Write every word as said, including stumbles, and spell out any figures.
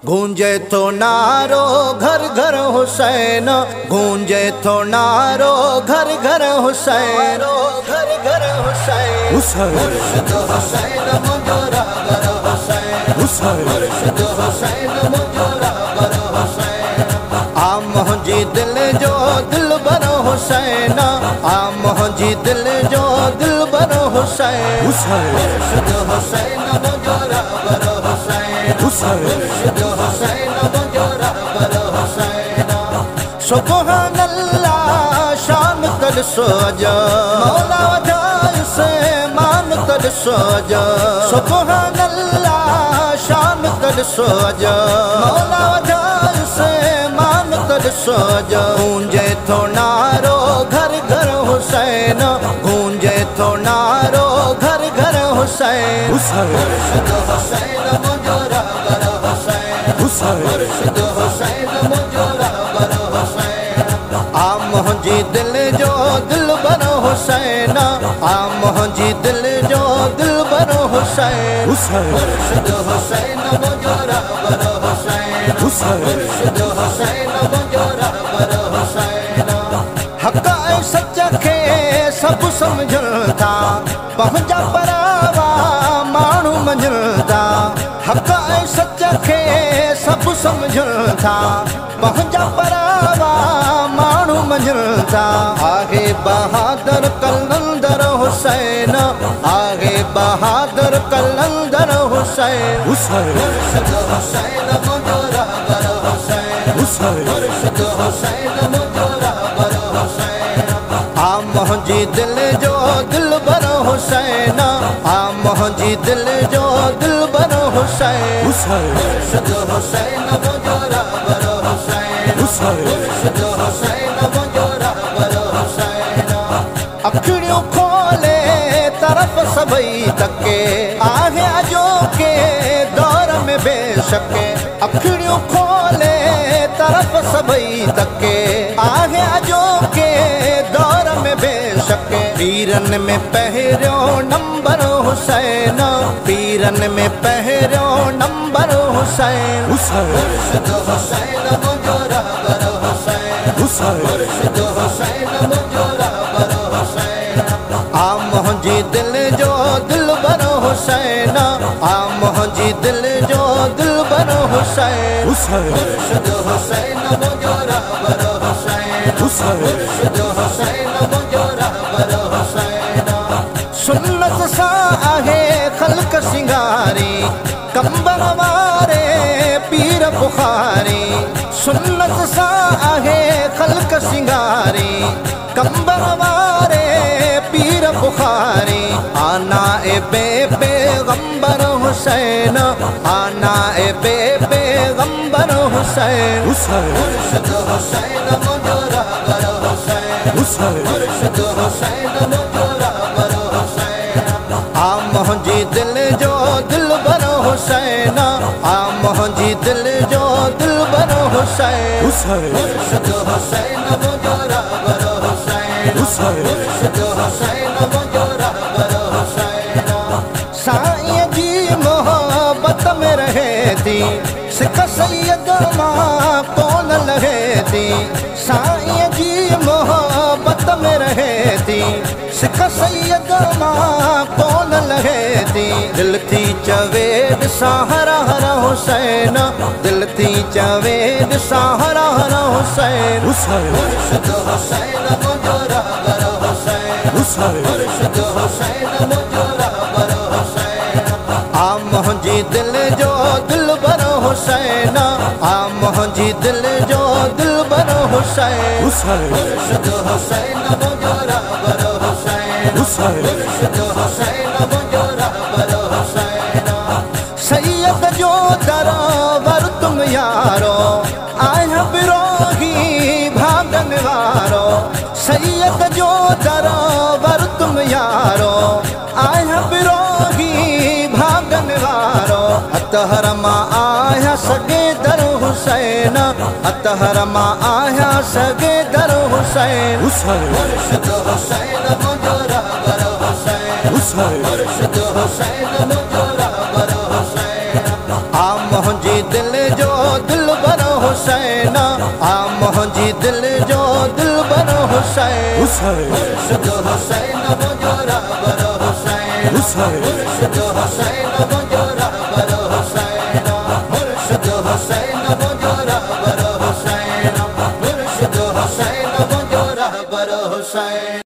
गूंजे तो नारो घर घर हुसैन, गूंजे तो नारो घर घर हुसैन, घर घर हुसैन, मुर्शिद हुसैन मुझो रहबर हुसैन, मुर्शिद हुसैन मुझो रहबर हुसैन। आ मुंहिंजी दिल जो दिलबर हुसैन, आ मुंहिंजी दिल जो दिलबर हुसैन, मुर्शिद हुसैन मुझो रहबर हुसैन, मुर्शिद हुसैन मुझो रहबर हुसैन। सुभान अल्लाह शान कर सोजा, मौला वजाय से मान कर सोजा। सुभान अल्लाह शान कर सोजा, मौला वजाय से मान कर सोजा। गूंजे तो नारो घर घर हुसैन, गूंजे तो नारो घर घर हुसैन, मुर्शिद हुसैन मुझो रहबर हुसैन, मुर्शिद हुसैन मुझो रहबर हुसैन। आ मुंहिंजी दिल जो दिलबर हुसैन, आ मुंहिंजी दिल जो दिलबर हुसैन, मुर्शिद हुसैन मुझो रहबर हुसैन, मुर्शिद हुसैन मुझो रहबर हुसैन। हक़ ऐं सच खे सभु सम्झनि था, पंहिंजा परावा माण्हू मञनि था। हक़ ऐं सच खे सभु सम्झनि था, पंहिंजा परावा माण्हू मञनि था। आहे बहादुर कलंदर हुसैन, आहे बहादुर कलंदर हुसैन, मुर्शिद हुसैन मुझो रहबर हुसैन, मुर्शिद हुसैन मुझो रहबर हुसैन। आ मुंहिंजी दिल जो दिलबर हुसैन, आ मुंहिंजी दिल जो दिलबर हुसैन, मुर्शिद हुसैन मुझो रहबर हुसैन, मुर्शिद हुसैन मुझो रहबर हुसैन। अखियूं खोले तरफ़ सभई तके, आहे अजोके दौर में बेशके। अखियूं खोले तरफ़ सभई तके, आहे अजोके दौर में बेशके। पीरन में पहिरियों नंबर हुसैन, पीरन में पहिरियों नंबर हुसैन, मुर्शिद हुसैन मुझो रहबर हुसैन, मुर्शिद हुसैन मुझो रहबर हुसैन। आ मुंहिंजी दिल जो दिलबर हुसैन, आ मुंहिंजी दिल जो दिलबर हुसैन, मुर्शिद हुसैन मुझो रहबर हुसैन, मुर्शिद हुसैन मुझो रहबर हुसैन। सुन्नत सां आहे ख़ल्क़ सिंगारी, कंबर वारे पीर बुखारी। सुन्नत सां आहे ख़ल्क़ सिंगारी, कंबर वारे पीर बुखारी। आना ए बे पैगंबर हुसैन, आना ए बे पैगंबर हुसैन, मुर्शिद हुसैन मुझो रहबर हुसैन, मुर्शिद हुसैन मुझो रहबर हुसैन। आ मुंहिंजी दिल जो दिलबर हुसैन, आ मुंहिंजी दिल जो दिलबर हुसैन, मुर्शिद हुसैन मुझो रहबर हुसैन, मुर्शिद हुसैन मुझो रहबर हुसैन। साईं जी मोहब्बत में रहे थी, सिख सैयद मां कोन लहे थी। साईं जी मोहब्बत में रहे थी, सिख सैयद मां कोन लहे थी। दिल थी चवे ॾिसां हर हर हुसैन, दिल थी चवे ॾिसां हर हर हुसैन, मुर्शिद हुसैन मुझो रहबर हुसैन, मुर्शिद हुसैन मुझो रहबर हुसैन। आ मुंहिंजी दिल जो दिलबर हुसैन, आ मुंहिंजी दिल जो दिलबर हुसैन, मुर्शिद हुसैन मुझो रहबर हुसैन, मुर्शिद हुसैन मुझो रहबर हुसैन। सैयद जो दरबार तुम यारो, आया बिरोही भागन वारो। सैयद जो दरबार तुम यारो, आया बिरोही भागन वारो। अतहर मां आया सगे दर हुसैन, अतहर मां आया सगे दर हुसैन, मुर्शिद हुसैन मुझो रहबर हुसैन, मुर्शिद हुसैन मुझो रहबर हुसैन। आ मुंहिंजी दिल जो दिल बर हुसैन आ मुंहिंजी दिल जो दिल बर हुसैन मुर्शिद हुसैन मुंहिंजो रहबर हुसैन मुर्शिद हुसैन मुंहिंजो रहबर हुसैन मुर्शिद हुसैन